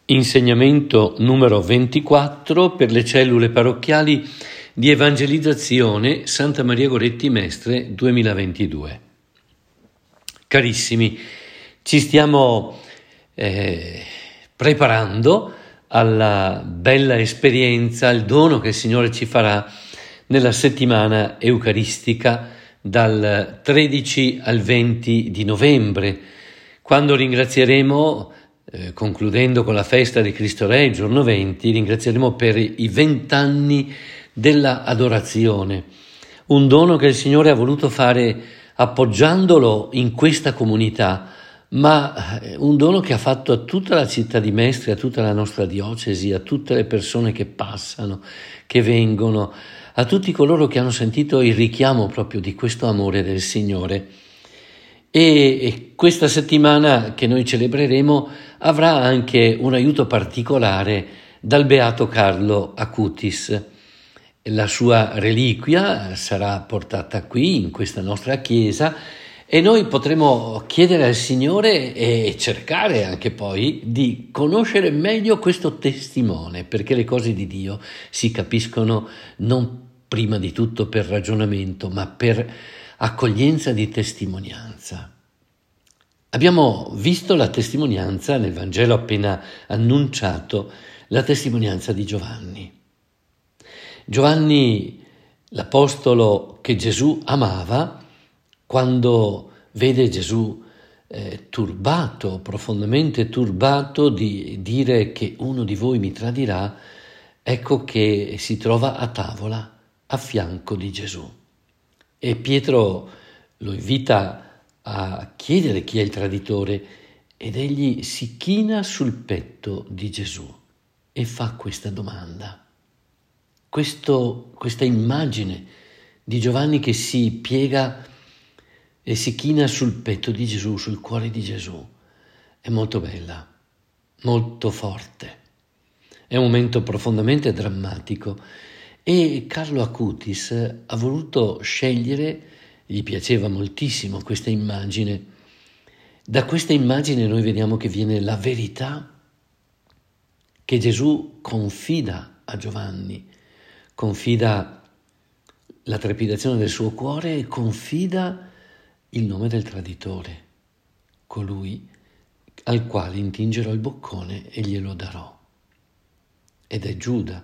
Insegnamento numero 24 per le cellule parrocchiali di evangelizzazione Santa Maria Goretti Mestre 2022. Carissimi, ci stiamo preparando alla bella esperienza, al dono che il Signore ci farà nella settimana eucaristica dal 13 al 20 di novembre, quando ringrazieremo, concludendo con la festa di Cristo Re, il giorno 20, ringrazieremo per i 20 anni della adorazione, un dono che il Signore ha voluto fare appoggiandolo in questa comunità, ma un dono che ha fatto a tutta la città di Mestre, a tutta la nostra diocesi, a tutte le persone che passano, che vengono, a tutti coloro che hanno sentito il richiamo proprio di questo amore del Signore. E questa settimana che noi celebreremo avrà anche un aiuto particolare dal Beato Carlo Acutis. La sua reliquia sarà portata qui in questa nostra chiesa e noi potremo chiedere al Signore e cercare anche poi di conoscere meglio questo testimone, perché le cose di Dio si capiscono non prima di tutto per ragionamento, ma per accoglienza di testimonianza. Abbiamo visto la testimonianza nel Vangelo appena annunciato, la testimonianza di Giovanni. Giovanni, l'apostolo che Gesù amava, quando vede Gesù turbato, profondamente turbato di dire che uno di voi mi tradirà, ecco che si trova a tavola a fianco di Gesù. E Pietro lo invita a chiedere chi è il traditore ed egli si china sul petto di Gesù e fa questa domanda. Questa immagine di Giovanni che si piega e si china sul petto di Gesù, sul cuore di Gesù, è molto bella, molto forte. È un momento profondamente drammatico e Carlo Acutis ha voluto scegliere, gli piaceva moltissimo questa immagine. Da questa immagine noi vediamo che viene la verità che Gesù confida a Giovanni, confida la trepidazione del suo cuore e confida il nome del traditore, colui al quale intingerò il boccone e glielo darò. Ed è Giuda.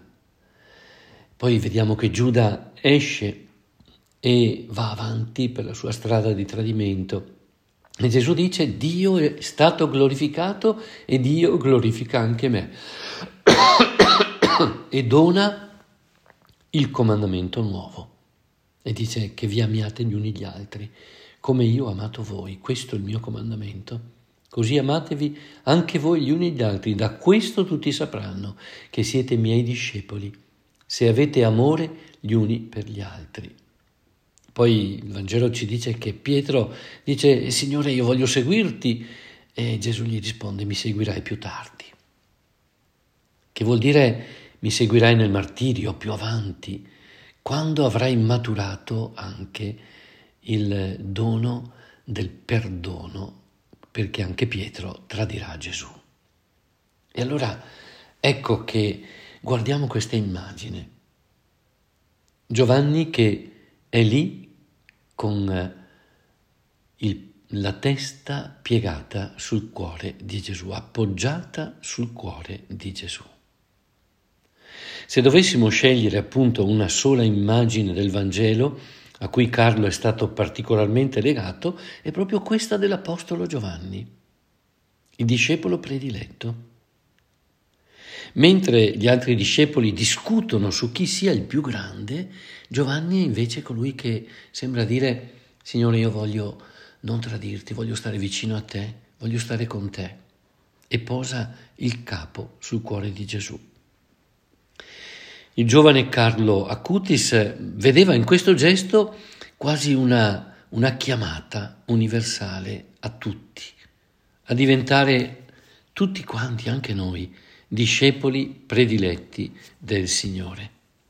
Poi vediamo che Giuda esce e va avanti per la sua strada di tradimento. E Gesù dice: Dio è stato glorificato e Dio glorifica anche me. E dona il comandamento nuovo. E dice che vi amiate gli uni gli altri, come io ho amato voi. Questo è il mio comandamento. Così amatevi anche voi gli uni gli altri. Da questo tutti sapranno che siete miei discepoli, se avete amore gli uni per gli altri. Poi il Vangelo ci dice che Pietro dice: Signore, io voglio seguirti. E Gesù gli risponde: mi seguirai più tardi. Che vuol dire mi seguirai nel martirio più avanti, quando avrai maturato anche il dono del perdono, perché anche Pietro tradirà Gesù. E allora ecco che guardiamo questa immagine. Giovanni che è lì con la testa piegata sul cuore di Gesù, appoggiata sul cuore di Gesù. Se dovessimo scegliere appunto una sola immagine del Vangelo a cui Carlo è stato particolarmente legato, è proprio questa dell'Apostolo Giovanni, il discepolo prediletto. Mentre gli altri discepoli discutono su chi sia il più grande, Giovanni è invece colui che sembra dire: Signore, io voglio non tradirti, voglio stare vicino a te, voglio stare con te. E posa il capo sul cuore di Gesù. Il giovane Carlo Acutis vedeva in questo gesto quasi una chiamata universale a tutti, a diventare tutti quanti, anche noi, discepoli prediletti del Signore.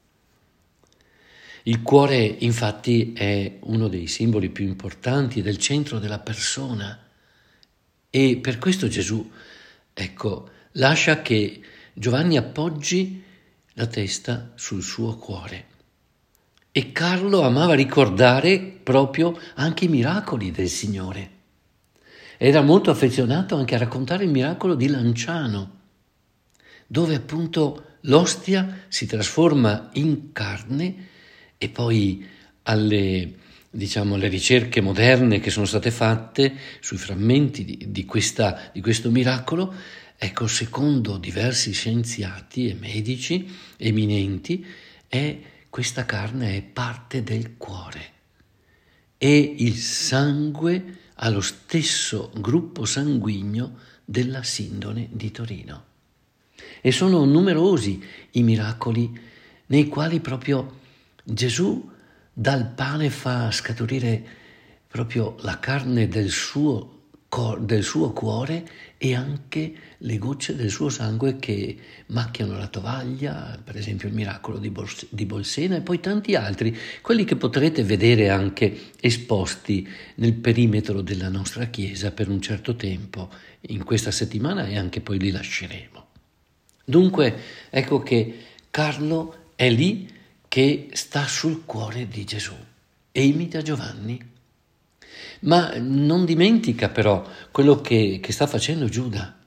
Il cuore, infatti, è uno dei simboli più importanti del centro della persona e per questo Gesù Ecco, lascia che Giovanni appoggi la testa sul suo cuore. E Carlo amava ricordare proprio anche i miracoli del Signore. Era molto affezionato anche a raccontare il miracolo di Lanciano, dove appunto l'ostia si trasforma in carne e poi alle ricerche moderne che sono state fatte sui frammenti di questo miracolo, ecco, secondo diversi scienziati e medici eminenti, questa carne è parte del cuore e il sangue ha lo stesso gruppo sanguigno della Sindone di Torino. E sono numerosi i miracoli nei quali proprio Gesù dal pane fa scaturire proprio la carne del suo cuore e anche le gocce del suo sangue che macchiano la tovaglia, per esempio il miracolo di Bolsena e poi tanti altri, quelli che potrete vedere anche esposti nel perimetro della nostra Chiesa per un certo tempo, in questa settimana e anche poi li lasceremo. Dunque, ecco che Carlo è lì che sta sul cuore di Gesù e imita Giovanni. Ma non dimentica però quello che sta facendo Giuda,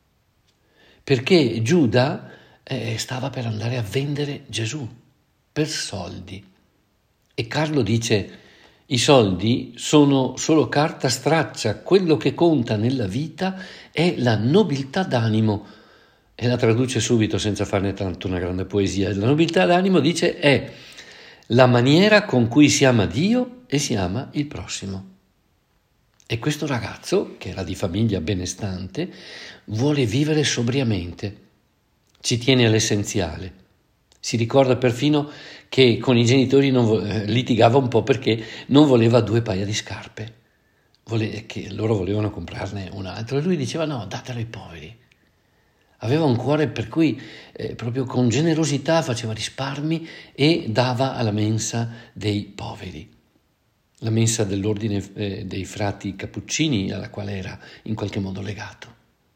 perché Giuda stava per andare a vendere Gesù per soldi. E Carlo dice: i soldi sono solo carta straccia, quello che conta nella vita è la nobiltà d'animo. E la traduce subito senza farne tanto una grande poesia. La nobiltà d'animo, dice, è la maniera con cui si ama Dio e si ama il prossimo. E questo ragazzo, che era di famiglia benestante, vuole vivere sobriamente, ci tiene all'essenziale. Si ricorda perfino che con i genitori litigava un po' perché non voleva 2 paia di scarpe, che loro volevano comprarne un altro, e lui diceva no, datelo ai poveri. Aveva un cuore per cui proprio con generosità faceva risparmi e dava alla mensa dei poveri, la mensa dell'ordine dei frati cappuccini alla quale era in qualche modo legato.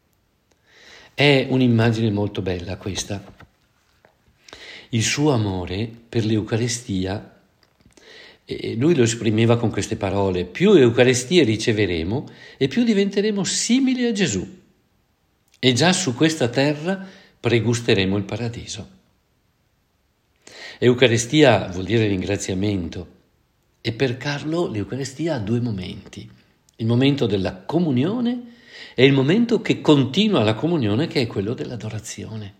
È un'immagine molto bella questa. Il suo amore per l'Eucarestia, lui lo esprimeva con queste parole: più Eucaristie riceveremo e più diventeremo simili a Gesù. E già su questa terra pregusteremo il paradiso. Eucaristia vuol dire ringraziamento e per Carlo l'Eucaristia ha 2 momenti: il momento della comunione e il momento che continua la comunione, che è quello dell'adorazione.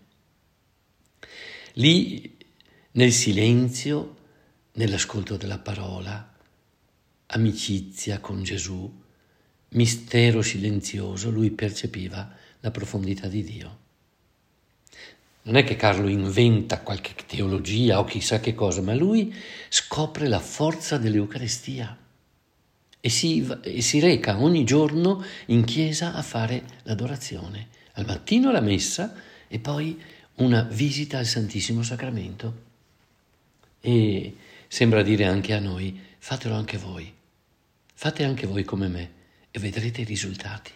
Lì, nel silenzio, nell'ascolto della parola, amicizia con Gesù, mistero silenzioso, lui percepiva la profondità di Dio. Non è che Carlo inventa qualche teologia o chissà che cosa, ma lui scopre la forza dell'Eucaristia e si reca ogni giorno in chiesa a fare l'adorazione. Al mattino la messa e poi una visita al Santissimo Sacramento. E sembra dire anche a noi: fatelo anche voi, fate anche voi come me e vedrete i risultati.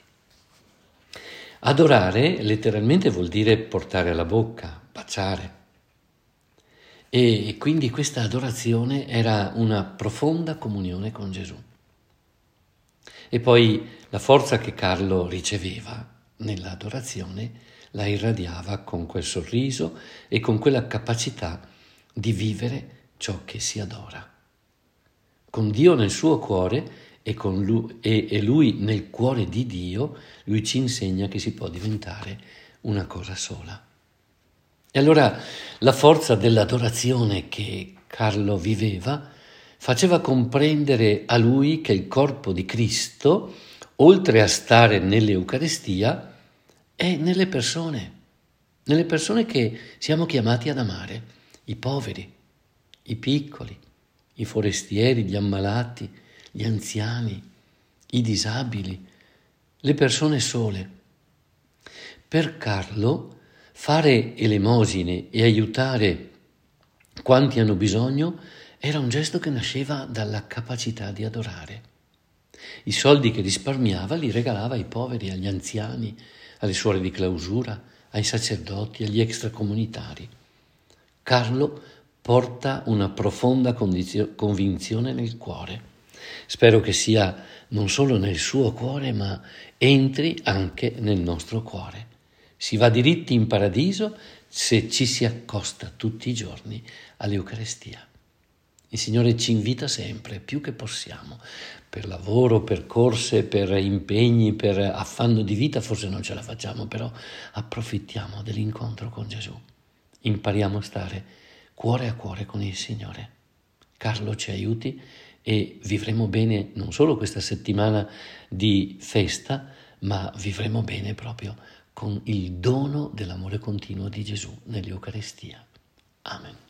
Adorare letteralmente vuol dire portare alla bocca, baciare. E quindi questa adorazione era una profonda comunione con Gesù. E poi la forza che Carlo riceveva nell'adorazione la irradiava con quel sorriso e con quella capacità di vivere ciò che si adora. Con Dio nel suo cuore e lui nel cuore di Dio, lui ci insegna che si può diventare una cosa sola. E allora la forza dell'adorazione che Carlo viveva faceva comprendere a lui che il corpo di Cristo, oltre a stare nell'Eucaristia, è nelle persone che siamo chiamati ad amare, i poveri, i piccoli, i forestieri, gli ammalati, gli anziani, i disabili, le persone sole. Per Carlo fare elemosine e aiutare quanti hanno bisogno era un gesto che nasceva dalla capacità di adorare. I soldi che risparmiava li regalava ai poveri, agli anziani, alle suore di clausura, ai sacerdoti, agli extracomunitari. Carlo porta una profonda convinzione nel cuore. Spero che sia non solo nel suo cuore, ma entri anche nel nostro cuore. Si va diritti in paradiso se ci si accosta tutti i giorni all'Eucarestia. Il Signore ci invita sempre, più che possiamo, per lavoro, per corse, per impegni, per affanno di vita, forse non ce la facciamo, però approfittiamo dell'incontro con Gesù. Impariamo a stare cuore a cuore con il Signore. Carlo ci aiuti e vivremo bene non solo questa settimana di festa, ma vivremo bene proprio con il dono dell'amore continuo di Gesù nell'Eucarestia. Amen.